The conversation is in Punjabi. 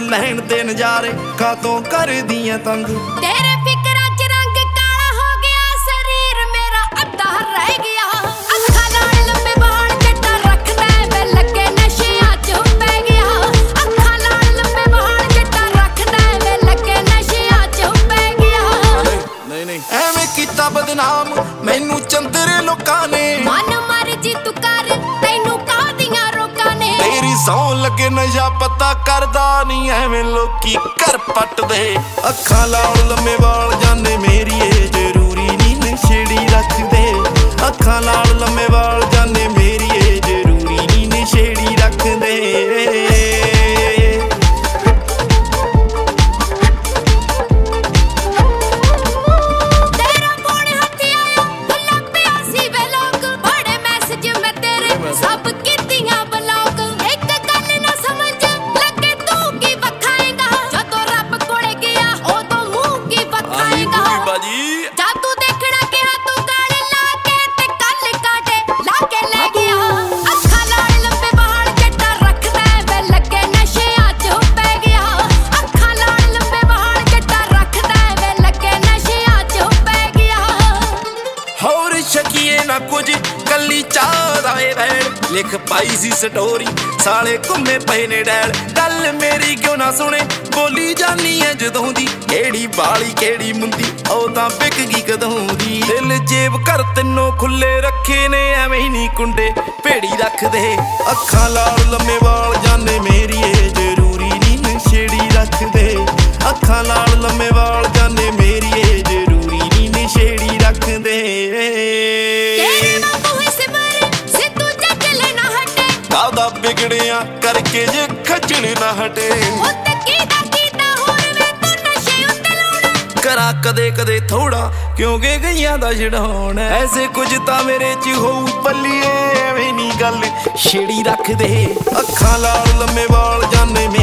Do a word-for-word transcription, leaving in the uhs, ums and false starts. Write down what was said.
ਲੈਣ ਦੇ ਨਜ਼ਾਰੇ ਕਾਤੋਂ ਕਰਦੀਆਂ ਤੰਗ। ਤੇਰੇ ਫਿਕਰਾਂ ਚ ਰੰਗ ਕਾਲਾ ਹੋ ਗਿਆ, ਸਰੀਰ ਮੇਰਾ ਅੱਧਾ ਰਹਿ ਗਿਆ। ਅੱਖਾਂ ਨਾਲ ਲੰਮੇ ਵਾਲ ਜੱਟਾ ਰੱਖਦਾ ਵੇ ਲੱਗੇ ਨਸ਼ਿਆਂ ਚ ਪੈ ਗਿਆ। ਅੱਖਾਂ ਨਾਲ ਲੰਮੇ ਵਾਲ ਜੱਟਾ ਰੱਖਦਾ ਵੇ ਲੱਗੇ ਨਸ਼ਿਆਂ ਚ ਪੈ ਗਿਆ। ਨਹੀਂ ਨਹੀਂ ਐਵੇਂ ਕੀਤਾ ਬਦਨਾਮ ਮੈਨੂੰ ਚੰਦਰੇ ਲੋਕਾਂ ਨੇ। ਮਨ ਮਰਜੀ ਤੂੰ ਕਰ ਤੈਨੂੰ ਕਾਹਦੀਆਂ ਰੋਕਾਂ ਨੇ। ਤੇਰੀ ਸੌਂ ਲੱਗੇ ਨਸ਼ਾ ਪਤਾ ਕਰਦਾ ਨਹੀਂ ਐਵੇਂ ਲੋਕੀ ਘਰ ਪੱਟਦੇ। ਅੱਖਾਂ ਲਾਲ ਲੰਮੇ ਵਾਲ ਜਾਨੇ ਮੇਰੀ ਏ ਜ਼ਰੂਰੀ ਨਹੀਂ ਨਸ਼ੇੜੀ ਰੱਖਦੇ। ਅੱਖਾਂ ਲਾਲ ਲੰਮੇ ਵਾਲ ਜਾਨੇ ਮੇਰੀ ਏ ਜ਼ਰੂਰੀ ਨਹੀਂ ਨਸ਼ੇੜੀ ਰੱਖਦੇ। ਸਭ ਕੀਤੀਆਂ ਬਲੌਗ ਇੱਕ ਗੱਲ ਨਾ ਸਮਝ ਲੱਗੇ ਤੂੰ ਕੀ ਵਖਾਏਗਾ। ਜਦੋਂ ਰੱਬ ਕੋਲੇ ਗਿਆ ਉਦੋਂ ਮੂੰਹ ਕੀ ਵਖਾਏਗਾ। ਜਦ ਤੂੰ ਦੇਖਣਾ ਕਿਹਾ ਤੂੰ ਗਾਲ ਲਾ ਕੇ ਤੇ ਕੱਲ ਕਾਟੇ ਲਾ ਕੇ ਲੈ ਗਿਆ। ਅੱਖਾਂ ਨਾਲ ਲੰਬੇ ਵਾਲ ਜੱਟਾ ਰੱਖਦਾ ਵੇ ਲੱਗੇ ਨਸ਼ਿਆਂ ਚ ਪੈ ਗਿਆ। ਅੱਖਾਂ ਨਾਲ ਲੰਬੇ ਵਾਲ ਜੱਟਾ ਰੱਖਦਾ ਵੇ ਲੱਗੇ ਨਸ਼ਿਆਂ ਚ ਪੈ ਗਿਆ। ਹੋਰ ਸ਼ਕੀਏ ਨਾ ਕੁਝ ਕੱਲੀ ਚਾਹ ਦਾ ਏ ਵੈਣ ਲਿਖ ਪਾਈ ਸੀ ਸਟੋਰੀ ਸਾਲੇ ਘੁੰਮੇ ਪਏ ਨੇ ਡੈਲ। ਗੱਲ ਮੇਰੀ ਕਿਉਂ ਨਾ ਸੁਣੇ ਬੋਲੀ ਜਾਨੀ ਐ ਜਦੋਂ ਦੀ ਕਿਹੜੀ ਬਾਲੀ ਕਿਹੜੀ ਮੁੰਦੀ ਉਹ ਤਾਂ ਵਿਕ ਗਈ ਕਦੋਂ ਦੀ। ਦਿਲ ਜੇਬ ਕਰ ਤਿੰਨੋਂ ਖੁੱਲੇ ਰੱਖੇ ਨੇ ਐਵੇਂ ਹੀ ਨਹੀਂ ਕੁੰਡੇ ਭੇੜੀ ਰੱਖਦੇ। ਅੱਖਾਂ ਲਾਲ ਲੰਮੇ ਵਾਲ ਜਾਨੇ ਮੇਰੀ ਏ ਜ਼ਰੂਰੀ ਨਹੀਂ ਨਸ਼ੇੜੀ ਰੱਖਦੇ। ਅੱਖਾਂ ਲਾਲ ਲੰਮੇ ਵਾਲ ਜਾਨੇ ਮੇਰੀ ਏ ਜ਼ਰੂਰੀ ਨਹੀਂ ਨਸ਼ੇੜੀ ਰੱਖਦੇ। ਕਾਹਦਾ ਵਿਗੜਿਆ ਕਰਕੇ ਜੇ ਖੱਜਣ ਨਾ ਹਟੇ। ਉੱਤੇ ਕੀਦਾ ਕੀਤਾ ਹੋਰ ਵੇ ਤੂੰ ਨਸ਼ੇ ਉੱਤੇ ਲਾਉਣਾ। ਕਰਾਂ ਕਦੇ ਕਦੇ ਥੋੜਾ ਕਿਉਂਕਿ ਗਈਆਂ ਦਾ ਛਡਾਉਣ। ਐਸੇ ਕੁਝ ਤਾਂ ਮੇਰੇ ਚ ਹੋਊ ਪੱਲੀਏ ਐਵੇਂ ਨਹੀਂ ਗੱਲ ਛੇੜੀ ਰੱਖਦੇ। ਅੱਖਾਂ ਲਾਲ ਲੰਮੇ ਵਾਲ ਜਾਨੇ